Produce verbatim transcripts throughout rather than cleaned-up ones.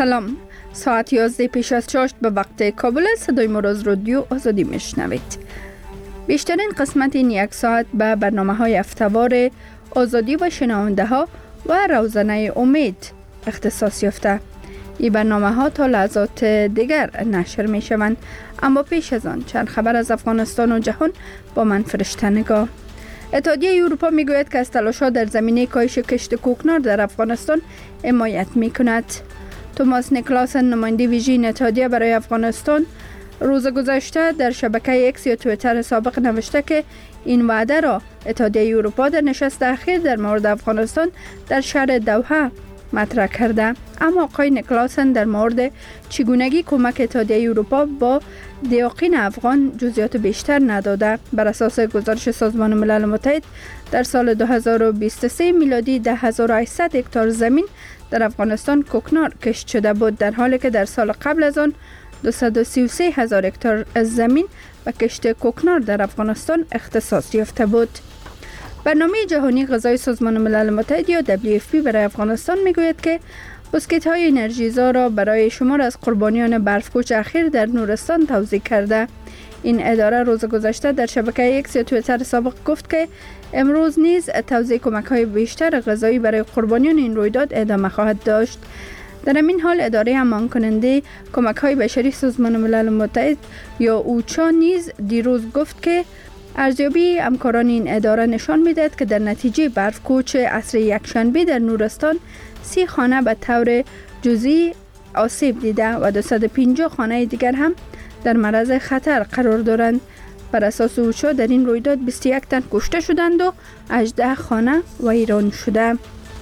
سلام، ساعت یازده پیش از چاشت به وقت کابل. صدای ما را از رادیو آزادی میشنوید. بیشترین قسمت این یک ساعت به برنامه های هفته‌وار آزادی و شنونده ها و روزنه امید اختصاص یافته. این برنامه ها تا لحظات دیگر نشر می شوند، اما پیش از آن چند خبر از افغانستان و جهان با من فرشته نگاه. اتحادیه اروپا می گوید که از تلاش‌ها در زمینه کاهش کشت کوکنار در افغانستان حمایت می کند. توماس نیکلاسن، نماینده ویژه اتحادیه برای افغانستان، روز گذشته در شبکه اکس یا توییتر سابق نوشته که این وعده را اتحادیه اروپا در نشست اخیر در مورد افغانستان در شهر دوحه مطرح کرده. اما آقای نیکلاسن در مورد چگونگی کمک اتحادیه اروپا با دیاقین افغان جزئیات بیشتر نداده. بر اساس گزارش سازمان ملل متحد در سال دو هزار و بیست و سه میلادی ده هزار و هشتصد هکتار زمین در افغانستان کوکنار کشت شده بود، در حالی که در سال قبل از آن دویست و سی و سه هزار هکتار از زمین به کشت کوکنار در افغانستان اختصاص یافته بود. برنامه جهانی غذای سازمان ملل متحد یا دبلیو اف پی برای افغانستان میگوید که بسکت های انرژیزا را برای شمار از قربانیان برفکوچ اخیر در نورستان توزیع کرده. این اداره روز گذشته در شبکه اکس یا توییتر سابق گفت که امروز نیز توزیع کمک های بیشتر غذایی برای قربانیان این رویداد ادامه خواهد داشت. در این حال اداره امان کننده کمک های بشری سازمان ملل متحد یا اوچا نیز دیروز گفت که ارزیابی همکاران این اداره نشان می‌دهد که در نتیجه برفکوچ عصر یکشنبه در نورستان سی خانه به طور جزئی آسیب دیده و دویست و پنجاه خانه دیگر هم در معرض خطر قرار دارند. بر اساس اوچا در این رویداد بیست و یک تن کشته شدند و هجده خانه ویران شده.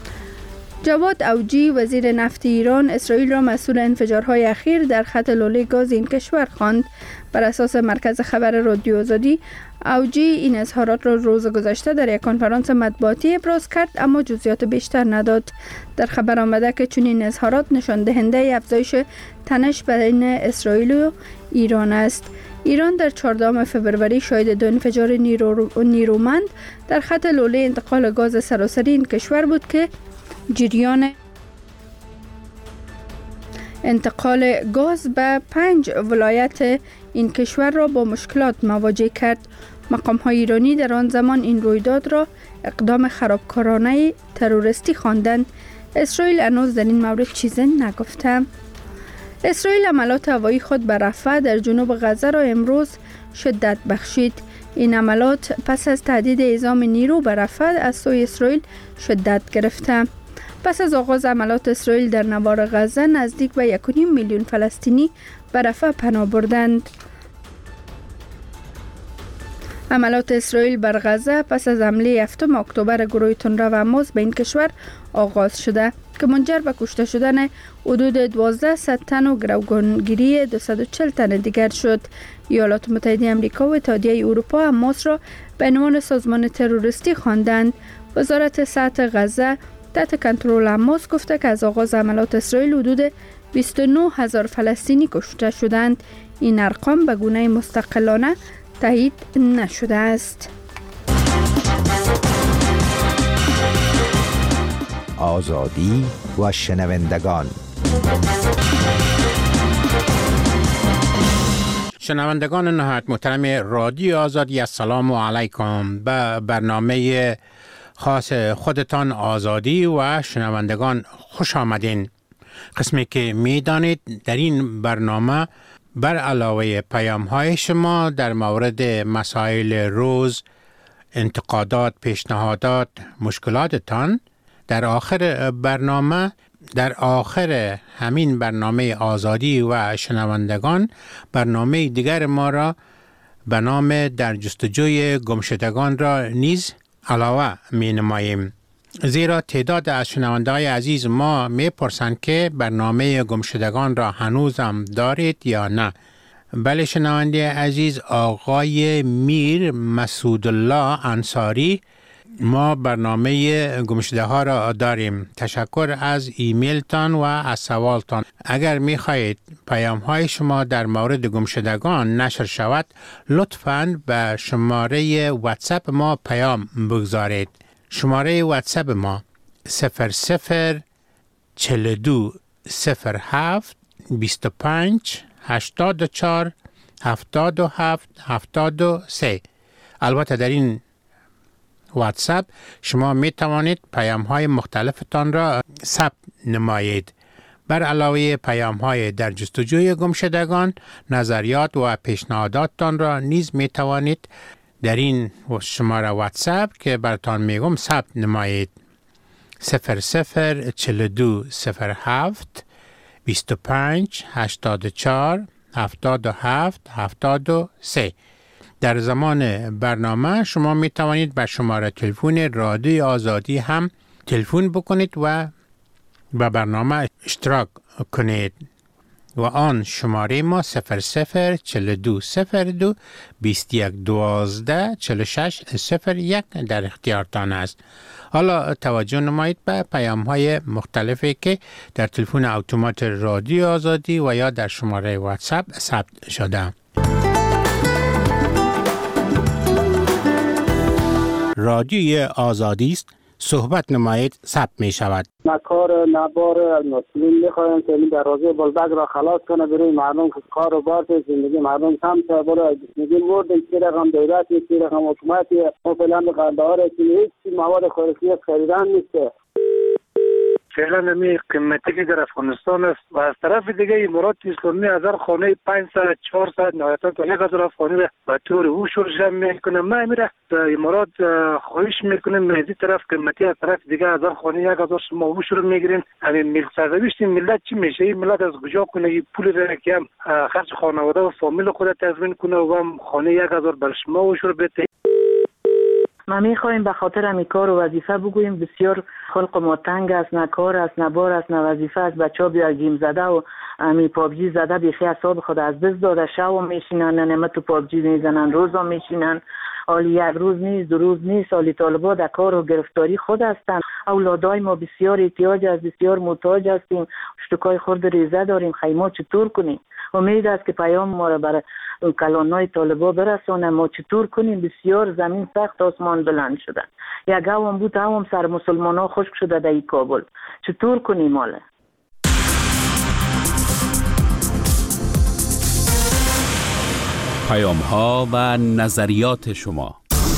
جواد اوجی، وزیر نفت ایران، اسرائیل را مسئول انفجارهای اخیر در خط لوله گاز این کشور خواند. بر اساس مرکز خبر رادیو آزادی، اوجی این اظهارات را روز گذشته در یک کنفرانس مطبوعاتی ابراز کرد، اما جزئیات بیشتر نداد. در خبر آمده که چنین اظهارات نشان دهنده افزایش تنش بین اسرائیل و ایران است. ایران در چهاردهم فوریه شاهد دو انفجار نیرو نیرومند در خط لوله انتقال گاز سراسری این کشور بود که جریان انتقال گاز به پنج ولایت این کشور را با مشکلات مواجه کرد. مقام‌های ایرانی در آن زمان این رویداد را اقدام خرابکارانه تروریستی خواندند. اسرائیل هنوز در این مورد چیزی نگفته. اسرائیل حملات هوایی خود بر رفح در جنوب غزه را امروز شدت بخشید. این حملات پس از تهدید اعزام نیرو بر رفح از سوی اسرائیل شدت گرفته. پس از آغاز حملات اسرائیل در نوار غزه نزدیک به یک و نیم میلیون فلسطینی به رفح پناه بردند. حملات اسرائیل بر غزه پس از حمله هفتم اکتبر گروه تندرو حماس به این کشور آغاز شده که منجر به کشته شدن حدود دوازده صد تن و گروگانگیری دویست و چهل تن دیگر شد. ایالات متحده آمریکا و اتحادیه اروپا حماس را به عنوان سازمان تروریستی خواندند. وزارت صحت غزه تحت کنترل حماس گفته که از آغاز حملات اسرائیل حدود بیست و نه هزار فلسطینی کشته شدند. این ارقام به گونه مستقلانه تایید نشده است. آزادی و شنوندگان. شنوندگان نهایت محترم رادیو آزادی، السلام علیکم. به برنامه خاص خودتان آزادی و شنوندگان خوش آمدین. قسمی که می دانید در این برنامه بر علاوه پیام های شما در مورد مسائل روز، انتقادات، پیشنهادات، مشکلاتتان، در آخر برنامه در آخر همین برنامه آزادی و شنوندگان برنامه دیگر ما را به نام در جستجوی گمشدگان را نیز علاوه می نماییم. زیرا تعداد از شنونده‌های عزیز ما می پرسند که برنامه گمشدگان را هنوز هم دارید یا نه. بله شنونده عزیز، آقای میر مسعود الله انصاری، ما برنامه گمشده ها را داریم. تشکر از ایمیل تان و از سوالتان. اگر می خواهید پیام های شما در مورد گمشدگان نشر شود، لطفاً به شماره واتساپ ما پیام بگذارید. شماره واتساپ ما صفر صفر چهل و دو صفر هفت بیست و پنج هشتاد و چهار هفتاد و هفت هفتاد و سه. البته در این واتساپ شما می توانید پیام های مختلفتان را ثبت نمایید. بر علاوه پیام های در جستجوی گمشدگان، نظریات و پیشنهاداتتان را نیز می توانید در این شماره واتساپ که براتان میگم ثبت نمایید. صفر صفر چهل و دو صفر هفت بیست و پنج هشتاد و چهار هفتاد و هفت هفتاد و سه. در زمان برنامه شما می توانید به شماره تلفن رادیو آزادی هم تلفن بکنید و به برنامه اشتراک کنید و آن شماره ما صفر صفر چهل و دو صفر دو بیست و یک دوازده چهل و شش صفر یک در اختیارتان است. حالا توجه نمایید به پیام های مختلفی که در تلفن اتومات رادیو آزادی و یا در شماره واتساپ ثبت شده. رادیوی آزادی است، صحبت نمایید، ثبت می شود. نکار نبار مسئولین میخوایم که این دروازه بلدک را خلاص کنه برای مردم که کار و بار زندگی مردم کم تا بالا میگیم بردیم چی رقم دولتی چی رقم حکومتی و فعلا به قرارداد که هیچ مواد خوراکی خریدن نیست. فعلا نمی قیمتی که در افغانستان است و از طرف دیگه امارات اسلامی هزار خانه پانصد چهارصد نهایتا تا یک هزار خانه را به طور او شرجم میکنه. ما میره امارات خواهش میکنیم مهدی طرف قیمتی از طرف دیگه هزار خانه یک هزار شما او شروع میگیرین. همین ملک سرنوشت ملت چی میشه؟ این ملت از کجا کنه این پول را که هم خرج خانواده و فامیل خود تضمین کنه و هم خانه یک هزار بر شما او شروع بده. ما میخوایم به خاطر همی کار و وظیفه بگوییم بسیار خلق ما تنگ است، نه کار است، نه بار است، نه وظیفه است. بچه ها بیا گیم زده و همی پابجی زده بیخی اعصاب خود از دست داده. شب میشینن نه تو پابجی میزنن، روزا میشینن. حالی یک روز نیست، دو روز نیست. حالی طالبا در کار و گرفتاری خود هستند. اولادای ما بسیار احتیاج است، بسیار محتاج هستیم. اشتکای خورد ریزه داریم. خیمه چطور کنیم؟ امید است که پیام ما را برای کلانای طالبا برسانه. ما چطور کنیم؟ بسیار زمین سخت، آسمان بلند شده. یک هم بود هم سر مسلمان ها خشک شده در کابل. چطور کنیم حالا؟ پیام ها و نظریات شما.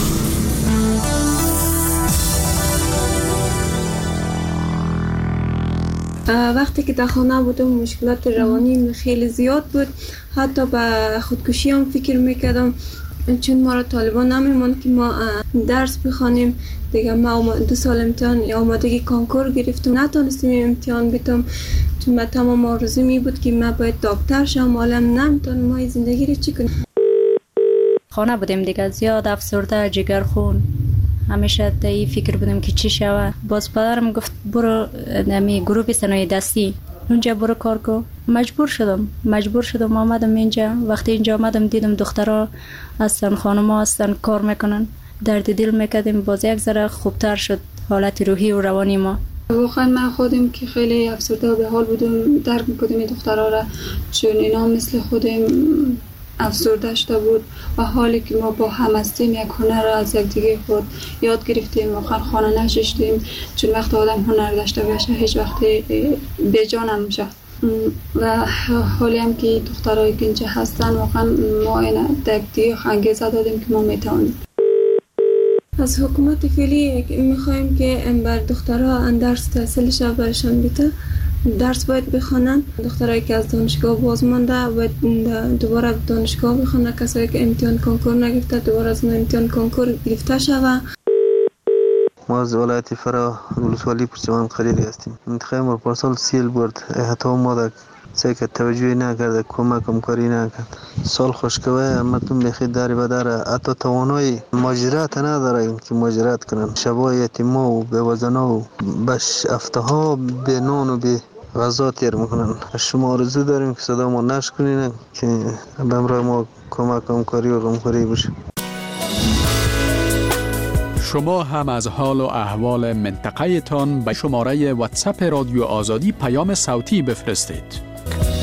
وقتی که در خانه بودم مشکلات روانی خیلی زیاد بود، حتی به خودکشی هم فکر میکردم چون ما را طالبان نمیمان که ما درس بخوانیم. دیگه ما دو سال امتحان آمادگی کنکور گرفتم، نتونستیم امتحان بدم چون من تمام آرزو می بود که من باید دکتر شم. حالا نمیتونم ما زندگی رو چی کنیم. خانه بودیم دیگه، زیاد افسرده، جگر خون، همیشه تا این فکر بودم که چی شوه. باز پدرم گفت برو نمی گروه صنایع دستی اونجا برو کار کو. مجبور شدم مجبور شدم آمدم اینجا. وقتی اینجا آمدم دیدم دخترها هستن، خانم‌ها هستن، کار میکنن، درد دل میکردیم. باز یک ذره خوبتر شد حالت روحی و روانی ما. واقعا من خودم که خیلی افسرده و به حال بودم درک میکردم این دخترها را، چون اینا مثل خودم افسرده شده بود و حالی که ما با هم هستیم یک هنر را از یک دیگه خود یاد گرفتیم. واقعا خانه نشستیم، چون وقت آدم هنر داشته باشه هیچ وقت بی جان نمیشه. و حالی هم که دخترایی که اینجا هستن واقعا ما این یک دیگه انگیزه دادیم که ما میتوانیم. از حکومت فعلی میخوایم که بر دخترها درس تحصیلش برشان بده. درس باید بخونن. دخترایی که از دانشگاه باز مانده باید دوباره دانشگاه بخونن. کسایی که امتحان کنکور نگرفته دوباره از امتحان کنکور گرفته شوه. ما از ولایت فرا ولسوالی پرچمان قریری هستیم. انتخاب ما پارسال سیل برد. حتی ما در سعی که توجهی نکرده، کمک هم کاری نکرد. سال خوشکوه مردم بخی داری بداره، حتی توانایی ماجرات نداره که ماجرات کنن. شبای یتیما و بیوزنا و بش افتها به نان و به غذا تیر میکنن. شما آرزو داریم که صدا ما نش کنین که به امرای ما کمک هم کاری و غمخوری بشه. شما هم از حال و احوال منطقه تان به شماره واتساپ رادیو آزادی پیام صوتی بفرستید.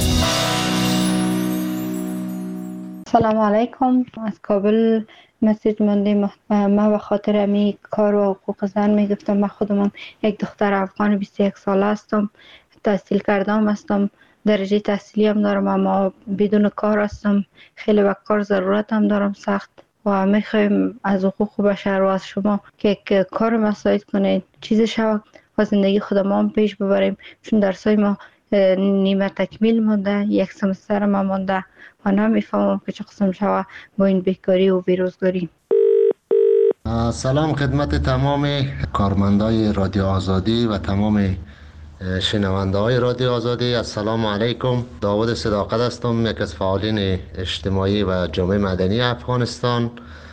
سلام علیکم، از کابل مسیج موندیم. من به خاطر امی کار و حقوق زن میگفتم. من خودم یک دختر افغان بیست و یک ساله هستم. تحصیل کردم هستم، درجه تحصیلی هم دارم، اما بدون کار هستم. خیلی به کار ضرورت هم دارم سخت و میخوایم از حقوق بشر و از شما که کار مساعد کنید، چیز شود و زندگی خودم هم پیش ببریم، چون درسای ما نیمه تکمیل مونده، یک سمستر ما مونده و نمیفهمم که چه قسم شود با این بیکاری و بیروزگاری. سلام خدمت تمام کارمندای رادیو آزادی و تمام شنونده های رادیو آزادی. السلام علیکم. داود صداقت هستم، یک از فعالین اجتماعی و جامعه مدنی افغانستان.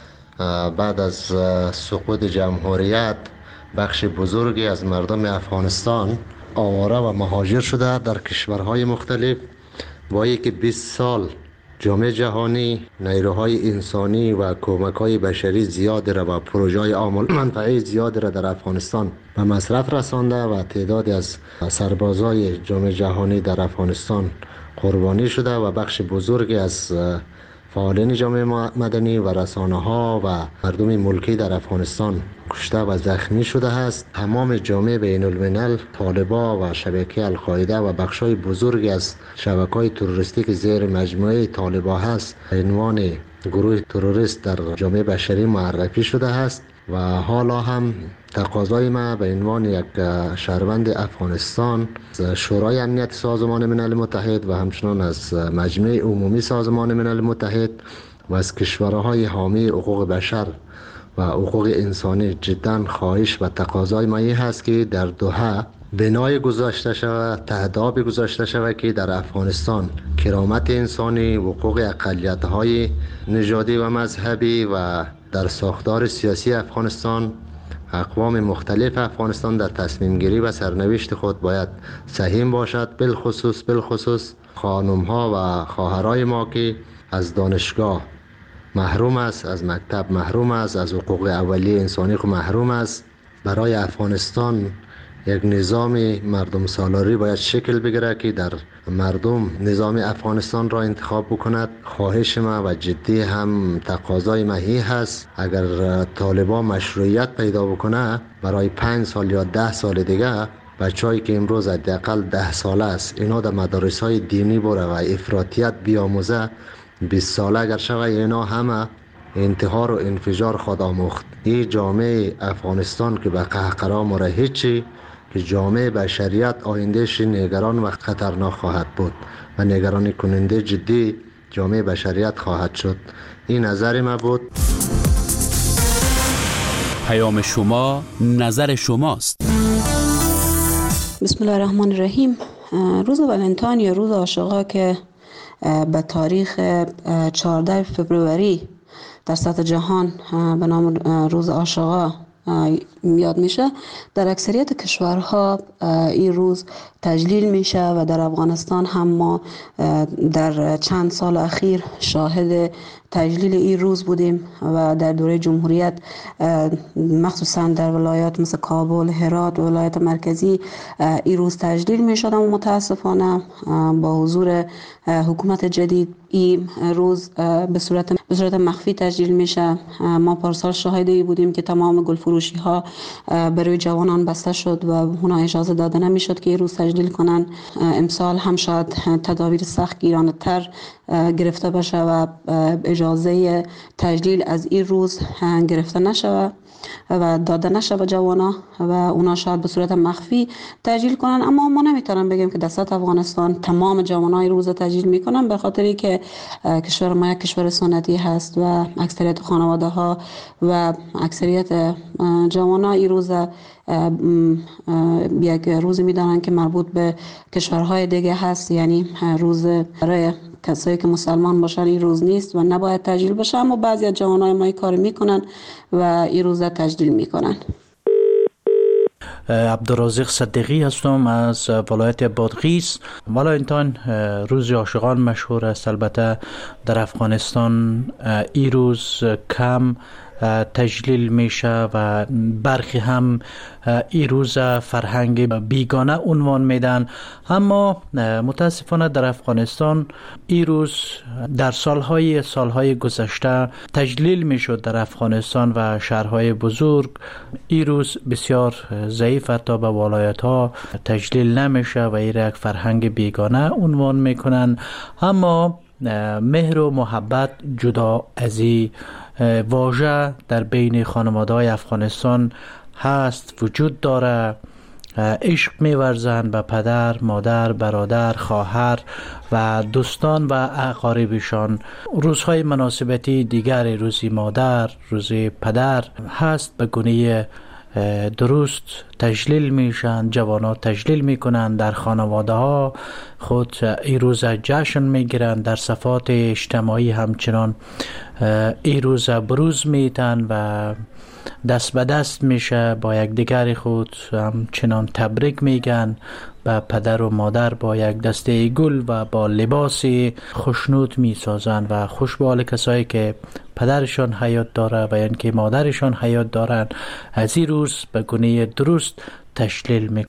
بعد از سقوط جمهوریت بخش بزرگی از مردم افغانستان آواره و مهاجر شده در کشورهای مختلف. با اینکه بیست سال جامعه جهانی نیروهای انسانی و کمک‌های بشری زیاد را و پروژه‌های عامل منفعه زیاد را در افغانستان به مصرف رسانده و تعدادی از سربازای جامعه جهانی در افغانستان قربانی شده و بخش بزرگی از فعالین جامعه مدنی و رسانه‌ها و مردم ملکی در افغانستان کشته و زخمی شده است. تمام جامعه بین الملل، طالبان و شبکه القاعده و بخشای بزرگی از شبکه‌های تروریستی که زیر مجموعه طالبان هست به عنوان گروه تروریست در جامعه بشری معرفی شده است و حالا هم تقاضای ما به عنوان یک شهروند افغانستان از شورای امنیت سازمان ملل متحد و همچنان از مجمع عمومی سازمان ملل متحد و از کشورهای حامی حقوق بشر و حقوق انسانی جدا خواهش و تقاضای ما این هست که در دوحه بنای گذاشته شود، تهداب گذاشته شود که در افغانستان کرامت انسانی، حقوق اقلیت‌های نژادی و مذهبی و در ساختار سیاسی افغانستان اقوام مختلف افغانستان در تصمیم گیری و سرنوشت خود باید سهیم باشد. بالخصوص بالخصوص خانم ها و خواهرای ما که از دانشگاه محروم است، از مکتب محروم است، از حقوق اولیه انسانی خود محروم است. برای افغانستان یک نظام مردم سالاری باید شکل بگیره که در مردم نظام افغانستان را انتخاب بکند. خواهش ما و جدی هم تقاضای ما این هست اگر طالبان مشروعیت پیدا بکنه برای پنج سال یا ده سال دیگه بچه‌ای که امروز حداقل ده ساله است اینا در مدارس‌های دینی بره و افراطیت بیاموزه، بیست ساله اگر شوه اینا همه انتحار و انفجار خود آموخت. این جامعه افغانستان که به قهقرا مره هیچی، که جامعه بشریت آیندهش نگران و خطرناک خواهد بود و نگرانی کننده جدی جامعه بشریت خواهد شد. این نظر ما بود. پیام شما نظر شماست. بسم الله الرحمن الرحیم. روز ولنتاین یا روز عاشقا که به تاریخ چهاردهم فوریه در سطح جهان به نام روز عاشقا یاد میشه، در اکثریت کشورها این روز تجلیل میشه و در افغانستان هم ما در چند سال اخیر شاهد تجلیل این روز بودیم و در دوره جمهوریت مخصوصا در ولایات مثل کابل، هرات و ولایت مرکزی این روز تجلیل میشد و متاسفانه با حضور حکومت جدید این روز به صورت به صورت مخفی تجلیل میشه. ما پارسال شاهد بودیم که تمام گل فروشی ها برای جوانان بسته شد و اونا اجازه داده نمیشد که این روز تجلیل کنن. امسال هم شاید تدابیر سخت گیرانه تر گرفته بشه و اجازه تجلیل از این روز گرفته نشه و داده نشه به جوانا و اونا شاید به صورت مخفی تجلیل کنن. اما ما نمیتونم بگیم که در سطح افغانستان تمام جوانای روز تجلیل میکنن، به خاطری که کشور ما یک کشور سنتی هست و اکثریت خانواده ها و اکثریت جوانا این روز یک روز میدانن که مربوط به کشورهای دیگه هست، یعنی روز برای کسایی که مسلمان باشن این روز نیست و نباید تجلیل بشه، اما بعضی از جوانای ما این کار میکنن و این روز تجلیل میکنن. عبدالرازق صدیقی هستم از ولایت بادغیس. ولنتاین روز عاشقان مشهور است. البته در افغانستان این روز کم تجلیل میشه و برخی هم این روز فرهنگ بیگانه عنوان میدن. اما متاسفانه در افغانستان این روز در سالهای سالهای گذشته تجلیل میشد در افغانستان و شهرهای بزرگ. این روز بسیار ضعیف تا به ولایت ها تجلیل نمیشه و این یک فرهنگ بیگانه عنوان میکنن. اما مهر و محبت جدا از این واژه در بین خانواده‌های افغانستان هست، وجود داره. عشق می‌ورزند به پدر، مادر، برادر، خواهر و دوستان و اقاربشان. روزهای مناسبتی دیگر، روزی مادر، روزی پدر هست، به گونه درست تجلیل میشن. جوانات تجلیل میکنن، در خانواده ها خود این روز جشن میگیرن، در صفات اجتماعی همچنان این روز بروز میتن و دست به دست میشه با یک دیگر خود همچنان تبریک میگن به پدر و مادر، با یک دسته گل و با لباس خوشنود میسازن و خوش به حال کسایی که پدرشان حیات داره و یعنی که مادرشان حیات دارن از این روز به گونه درست تجلیل میکنن.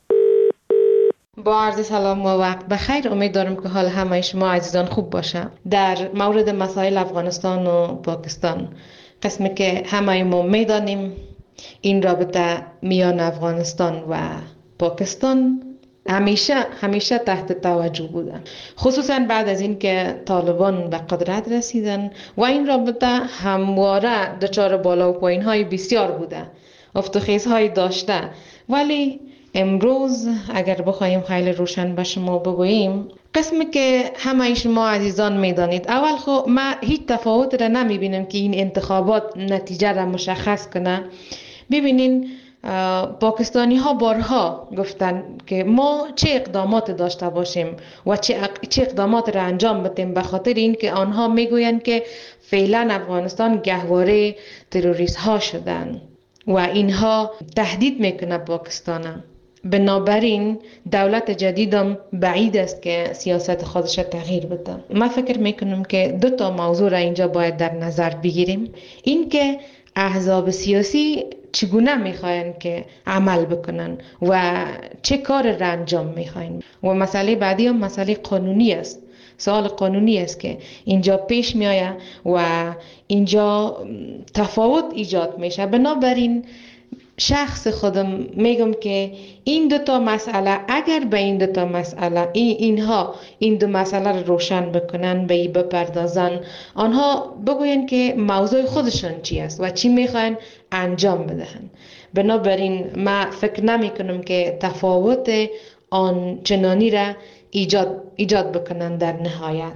با عرض سلام و وقت بخیر. امید دارم که حال همه شما عزیزان خوب باشه. در مورد مسائل افغانستان و پاکستان، قسمی که همه ما میدانیم این رابطه میان افغانستان و پاکستان همیشه همیشه تحت توجه بودن، خصوصا بعد از اینکه طالبان به قدرت رسیدن و این رابطه همواره دچار بالا و پایین های بسیار بوده، افت و خیز های داشته. ولی امروز اگر بخوایم خیلی روشن به شما بگوییم، قسمی که همه شما عزیزان میدانید، اول خب ما هیچ تفاوت را نمی بینم که این انتخابات نتیجه را مشخص کنه. ببینین پاکستانی ها بارها گفتن که ما چه اقدامات داشته باشیم و چه چه اقدامات را انجام بدیم، به خاطر اینکه آنها میگویند که فعلا افغانستان گهواره تروریست ها شدن و اینها تهدید میکنه پاکستان. بنابراین دولت جدیدم بعید است که سیاست خودش تغییر بده. من فکر میکنم که دو تا موضوع را اینجا باید در نظر بگیریم. این که احزاب سیاسی چگونه میخواین که عمل بکنن و چه کار را انجام میخواین. و مسئله بعدی هم مسئله قانونی است. سوال قانونی است که اینجا پیش می آید و اینجا تفاوت ایجاد میشه. بنابراین شخص خودم میگم که این دو تا مسئله، اگر به این دو تا مسئله این اینها این دو مسئله رو روشن بکنن، به این بپردازن، آنها بگوین که موضوع خودشان چی است و چی میخواین انجام بدهن. بنابراین ما فکر نمی کنم که تفاوت آن چنانی را ایجاد ایجاد بکنن در نهایت.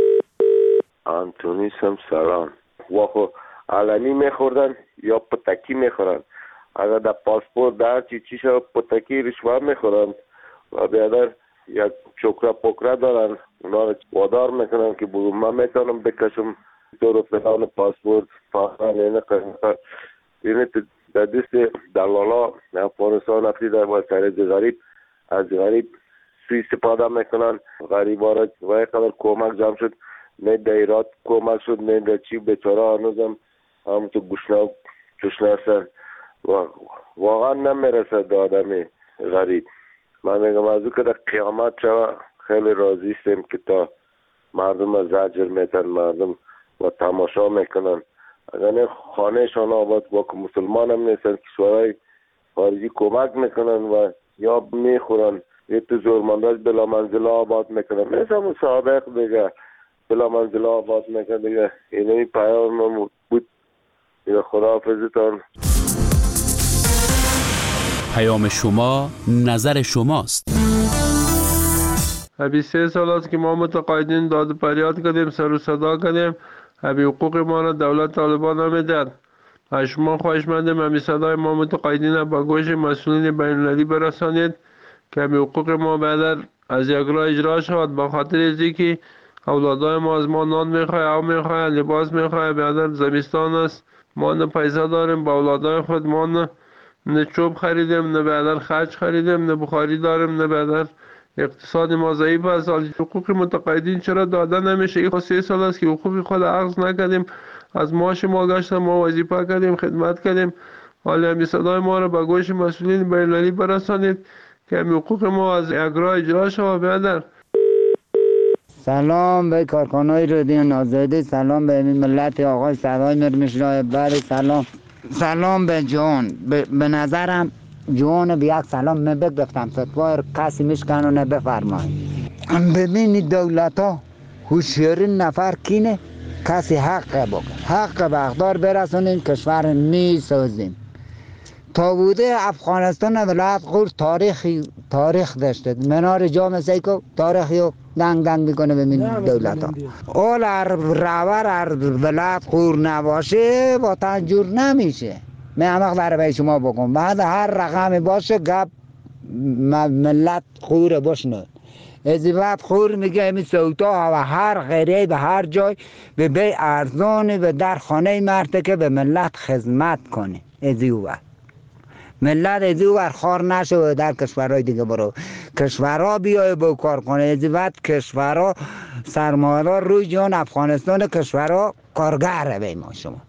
آنتونی سم سلام. واخو علنی میخوردن یا پتکی میخورن. اگر در پاسپورت در چی چی شد پتکی رشوه میخورن و بیادر یک چکره پکره دارن، اونا رو وادار میکنن که برو من میتونم بکشم تو رو فلان پاسپورت فاقا نینه قیمت اینه در دست دلالا افغانستان افتی در وسایل غریب از غریب سوی استفاده میکنن. غریب ها را و یک قدر کمک جمع شد، نه دیرات کمک شد نه در چی بیچاره هنوزم همونطور گشنه چشنه هستن و واقعا نمیرسد به آدمی غریب. من میگم از او که در قیامت شوه خیلی راضی استیم که تا مردم زجر میتن، مردم و تماشا میکنن. اگر نه خانهشان آباد با که مسلمان هم نیستن، کشورهای خارجی کمک میکنن و یا میخورن یه تو زورمنداش بلا منزله آباد میکنن، مثل همون سابق دیگه بلا منزله آباد میکنن دیگه. اینه پیام بود. خدا حافظتان. پیام شما نظر شماست. بیست و سه سال است که ما متقاعدین داد فریاد کردیم، سر و صدا کردیم، همین حقوق ما را دولت طالبان نمیداد. از شما خواهش مندیم همین صدای ما متقاعدین با گوش مسئولین بین المللی برسانید که همین حقوق ما بعد از یک راه اجرا شود. با خاطر ازی که اولادای ما از ما نان میخواه، آب میخواه، لباس میخواه. بعد زمستان است، ما نه پیسه داریم با اولادای خود، ما نه نه چوب خریدیم، نه بعدر خرج خریدیم، نه بخاری داریم، نه بعدر اقتصاد ما ضعیف است. حقوق متقاعدین چرا داده نمیشه؟ این سه سال است که حقوق خود اخذ نکردیم. از معاش ما گشتن، ما وظیفه کردیم، خدمت کردیم. حالا همین صدای ما را به گوش مسئولین بین‌المللی برسانید که همین حقوق ما از اجرا اجرا شود. بیادر سلام به کارکنای رادیو آزادی، سلام به ملت آقای صدای مرمشرای بری، سلام سلام به جون. به نظرم جون به یک سلام من بگفتم فتوای کسی میشکنونه بفرمایید. ببینید دولت ها هوشیاری نفر کینه، کسی حق بگه، حق به اقدار برسونیم، کشور میسازیم. تا بوده افغانستان ولایت غور تاریخی تاریخ داشته، منار جامعه سیکو تاریخیو دنگ دنگ میکنه به من دولت ها. اول ار راور ار ولایت غور نباشه با تنجور نمیشه. من همه برای شما بگم بعد هر رقمی باشه گپ ملت غور باشنه. از وقت خور میگه همین سوتا و هر غیره به هر جای به بی ارزانی و در خانه مرده که به ملت خدمت کنه. از این وقت ملت از این وقت خار نشه و در کشورهای دیگه برو کشورها بیای با کار کنه. از این وقت کشورها سرمایه‌دار روی جان افغانستان کشورها کارگر به ما شما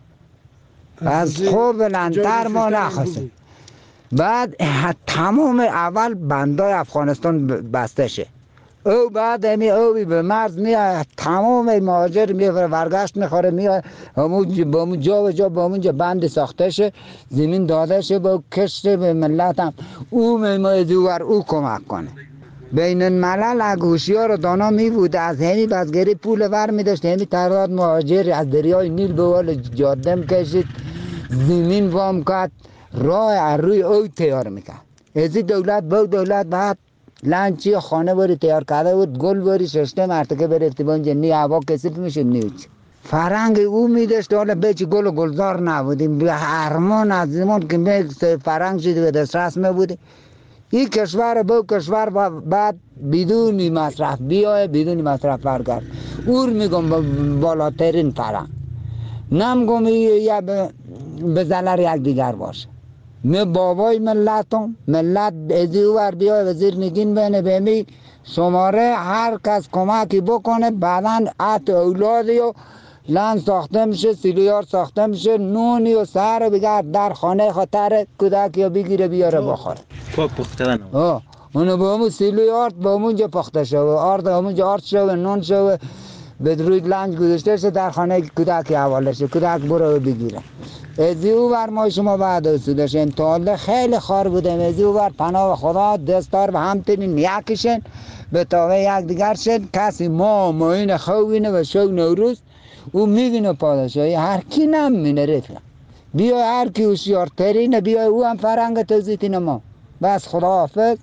از خوب بلندتر ما نخواستیم. بعد تمام اول بندای افغانستان بسته شه، او بعد همی اوی به مرز میاد، تمام مهاجر میاد ورگشت میخوره میاد همون با همون جا و جا با همون جا بند ساخته شه، زمین داده شه با کشته به ملت هم او میمای دوور او کمک کنه. بین الملل اگوشی رو دانا می بود از همی بزگری پول ور می داشت، همی تعداد مهاجر از دریای نیل به وال جاده کشید، زمین وام کرد، راه روی او تیار میکرد. از دولت با دولت بعد لنچی خانه باری تیار کرده بود، گل باری ششته مرتکه برفتی با اینجا نی هوا کسیف میشه نیوچ فرنگ او میداشت. حالا بیچی گل و گلزار نبودیم، به هرمان از زمان که می فرنگ شدی به دسترس می بودیم. این کشور با کشور بعد بدونی مصرف بیای بدونی مصرف برگرد اور میگم بالاترین فرنگ نمگم یا به ضرر یک دیگر باشه. می بابای ملتم ملت ازی ور بیای وزیر نگین بینه بمی شماره هر کس کمکی بکنه بعداً ات اولادی و لن ساخته میشه، سیلیار ساخته میشه، نونی و سر بگرد در خانه خاطر کودکی یا بگیره بیاره بخوره. پاک پخته آه اونو با همون سیلیار با همونجا پخته شده، آرد همونجا آرد شده، نون شده به روی لنج گذاشته شده در خانه کودکی حواله شده، کودک برو بگیره. ازی او بر ما شما بعد اصوله شن تاله خیلی خار بودیم. ازی او بر پناه خدا دستار و همتنین یکیشن به تاوه یک دیگر شد. کسی ما ماین خوینه و شو نوروز او میبینه پادشاهی هر کی نمینه رفیق بیا هر کی هوشیارترینه بیا او هم فرنگ توزیتین ما بس. خدا حافظ.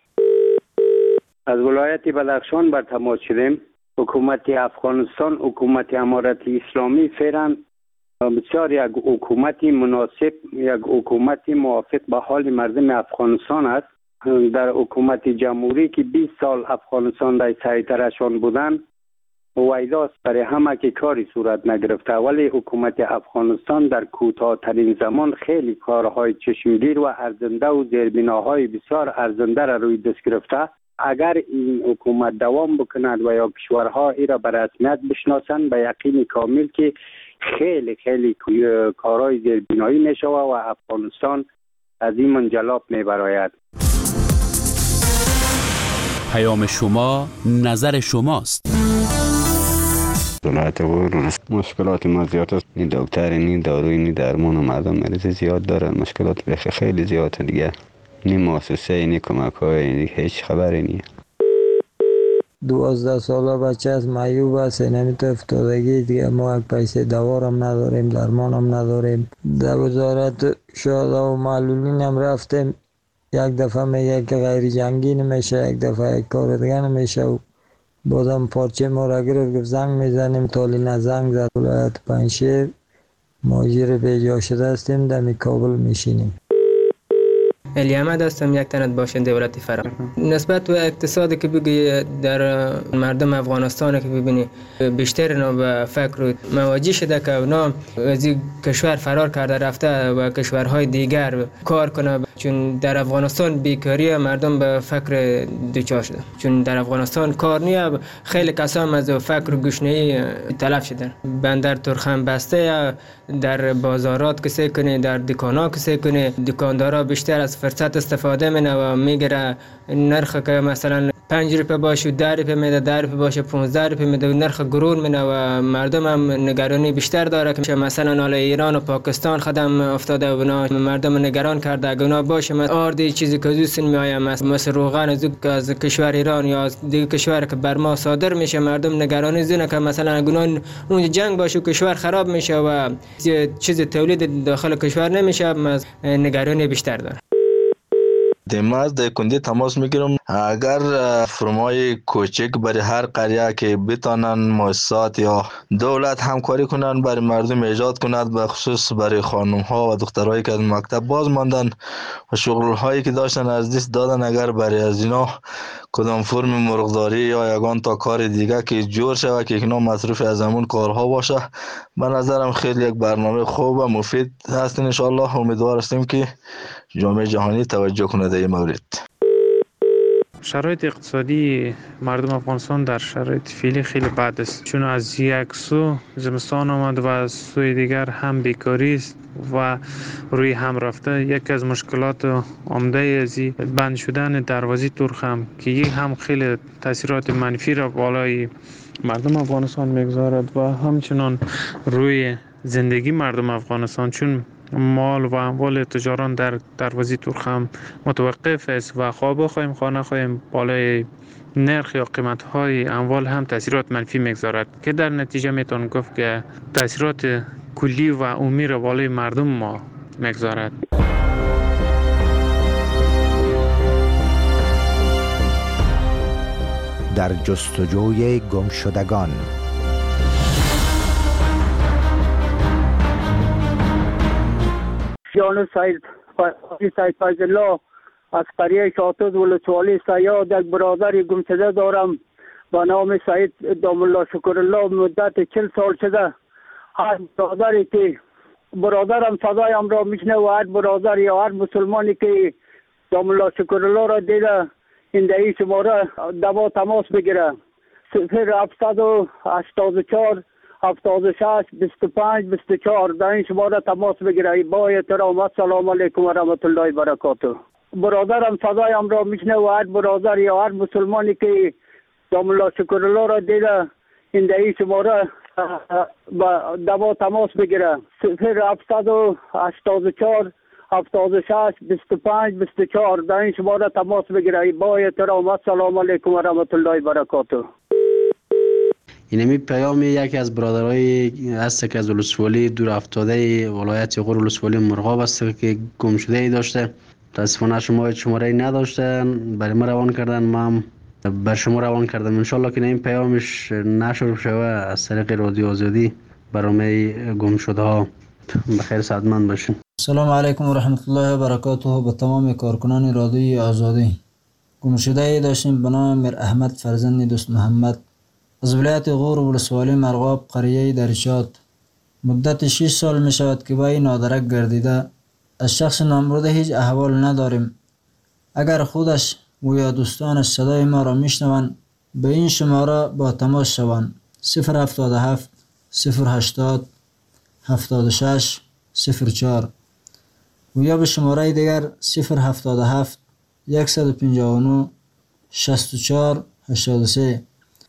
از ولایت بدخشان بر تماس شدیم. حکومت افغانستان حکومت امارت اسلامی فعلا بسیار یک حکومت مناسب، یک حکومت موافق به حال مردم افغانستان است. در حکومت جمهوری که بیست سال افغانستان در سیطره‌شان بودن ویداست برای همه که کاری صورت نگرفته، ولی حکومت افغانستان در کوتاه‌ترین زمان خیلی کارهای چشمگیر و ارزنده و زیربناهای بسیار ارزنده را روی دست گرفته. اگر این حکومت دوام بکند و یا کشورها ای را به رسمیت بشناسند به یقین کامل که خیلی خیلی کارهای زیربنایی می شود و افغانستان از این منجلاب می براید. پیام شما نظر شماست. ولایت غور مشکلات ما زیاد است. این دکتر این داروی این درمان و مردم مریض زیاد دارن، مشکلات بخی خیلی زیاده دیگه. نی مؤسسه اینی کمک های اینی هیچ خبری نیه. دوازده ساله بچه از معیوب است، نمیتو افتادگی دیگه. ما یک پیسه دوارم نداریم، درمانم نداریم. در وزارت شهدا و معلولین هم رفتیم، یک دفعه میگه که غیر جنگی نمیشه، یک دفعه یک کار دیگه نمیشه و بازم پارچه ما را گرفت گفت زنگ میزنیم. تالی نه زنگ زد. ولایت پنجشیر مهاجر بیجا شده هستیم، در کابل میشینیم. علی احمد هستم، یک تنت باشنده ولایت فرا. نسبت به اقتصادی که بگی در مردم افغانستان که ببینی بیشتر اینا به فکر مواجه شده که اونا از کشور فرار کرده رفته و کشورهای دیگر کار کنه، چون در افغانستان بیکاری مردم به فکر دوچار شده، چون در افغانستان کار نیه. خیلی کسان از فکر گشنه‌ای تلف شدن. بندر ترخم بسته، در بازارات کسی کنه، در دکانا کسی کنه، دکاندارا بیشتر از فرصت استفاده منه و میگیره نرخ که مثلا پنج روپه باشه ده روپه میده، ده روپه باشه پانزده روپه میده و نرخ گرون منه و مردم هم نگرانی بیشتر داره که مثلا حالا ایران و پاکستان خدم افتاده و مردم نگران کرده اگه اونا باشه آردی چیزی که دوستن میآید مثل روغن از کشور ایران یا از دیگه کشور که بر ما صادر میشه، مردم نگرانی زونه که مثلا اگه اون جنگ باشه و کشور خراب میشه و چیز تولید داخل کشور نمیشه، نگرانی بیشتر داره. ما از دهکندی تماس میگیرم اگر فرمای کوچک برای هر قریه که بتانن مؤسسات یا دولت همکاری کنن برای مردم ایجاد کند، به خصوص برای خانم ها و دخترایی که از مکتب باز ماندن و شغل هایی که داشتن از دست دادن، اگر برای از اینا کدام فرم مرغداری یا یگان تا کار دیگه که جور شود که اینا مصروف از همون کارها باشه، به نظرم خیلی یک برنامه خوب و مفید هست. ان شاء الله امیدوار هستیم که جامعه جهانی توجه کنه در این مورد. شرایط اقتصادی مردم افغانستان در شرایط فعلی خیلی بد است، چون از یک سو زمستان آمد و از سوی دیگر هم بیکاری است و روی هم رفته. یک از مشکلات عمده از بند شدن دروازه ترخم که یک هم خیلی تاثیرات منفی را بالای مردم افغانستان میگذارد و همچنان روی زندگی مردم افغانستان، چون مال و اموال تجاران در دروازه ترخم متوقف است و خواه بخواهیم خواه نخواهیم بالای نرخ یا قیمت های اموال هم تاثیرات منفی میگذارد که در نتیجه میتون گفت که تاثیرات کلی و عمومی را بالای مردم ما میگذارد. در جستجوی گمشدگان. جان سید سید فیض الله از قریه شاطوز ولسوالی سیاد یک برادر گمشده دارم با نام سید دام الله شکر الله. مدت چل سال شده هر برادری که برادرم صدایم را میشنه و هر برادر یا هر مسلمانی که دام الله شکر الله را دیده این دهی شماره دوا تماس بگیره. صفر هفتصد و هشتاد و چهار هفتاد و شش بیست و پنج بیست و چهار در این شماره تماس بگیره. با احترام السلام علیکم و رحمت الله و برکاته. برادرم صدایم را میشنه و هر برادر یا هر مسلمانی که دام الله شکر الله را دیده این دهی شماره با دوا تماس بگیره. صفر هفتصد و هشتاد و چهار هفتاد و شش بیست و پنج بیست و چهار در این شماره تماس بگیره. با احترام السلام علیکم و رحمت الله و برکاته. اینمی پیام یکی از برادرای هست که از ولسوالی دور افتاده ولایت غور ولسوالی مرغاب است که گم شده ای داشته. متاسفانه شما شماره نداشتن، برای ما روان کردن، ما هم بر شما روان کردم. ان شاء الله که این پیامش نشر شوه از طریق رادیو آزادی برنامه گم شده ها. بخیر سعادتمند باشین. سلام علیکم و رحمت الله و برکاته به تمام کارکنان رادیو آزادی. گم شده ای داشتیم به نام میر احمد فرزند دوست محمد از ولایت غور ولسوالی مرغاب قریه درشاد. مدت شش سال می شود که با این نادرک گردیده. از شخص نامبرده هیچ احوال نداریم. اگر خودش و یا دوستانش صدای ما را میشنوند به این شماره با تماس شوند. صفر هفتاد و هفت صفر هشتاد هفتاد و شش صفر چهار و یا به شماره دیگر صفر هفتاد و هفت صد و پنجاه و نه شصت و چهار هشتاد و سه.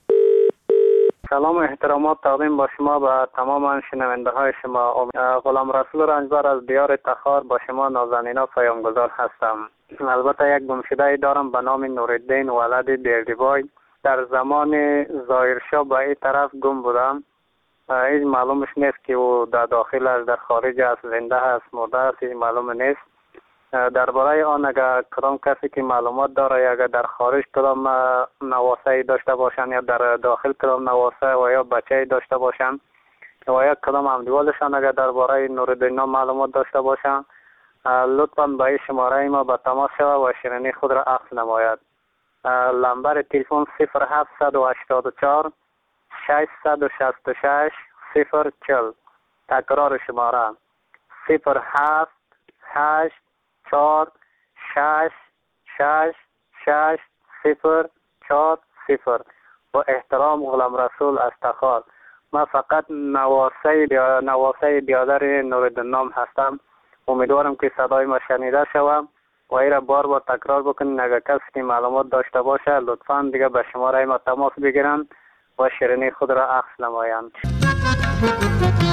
سلام و احترامات تقدیم با شما به تمام شنونده های شما. غلام رسول رنجبر از دیار تخار با شما نازنینا پیامگذار هستم. البته یک گمشده دارم به نام نورالدین ولد بیردیبای. در زمان ظاهرشاه به این طرف گم بودم. هیچ معلومش نیست که او در داخل است، در خارج است، زنده است، مرده است، هیچ معلوم نیست. درباره آن اگر کدام کسی که معلومات داره یا اگر در خارج کدام نواسه داشته باشن یا در داخل کدام نواسه و یا بچه داشته باشن و یا کدام همدیوالشان اگر درباره نورالدین معلومات داشته باشن لطفا به این شماره ما به تماس شود و شیرینی خود را عکس نماید. نمبر تلفن صفر هفت هشت چهار ششصد و شصت و شش صفر چهل. تکرار شماره صفر هفت هشت چهار شش شش شش صفر چهار صفر. با احترام غلام رسول از تخار. من فقط نواسه بیا... نواسه بیادر نوردین نام هستم. امیدوارم که صدای ما شنیده شوم و ای را بار بار تکرار بکنین. اگر کسی که معلومات داشته باشه لطفا دیگه به شماره ما تماس بگیرن و شیرینی خود را عکس نمایند.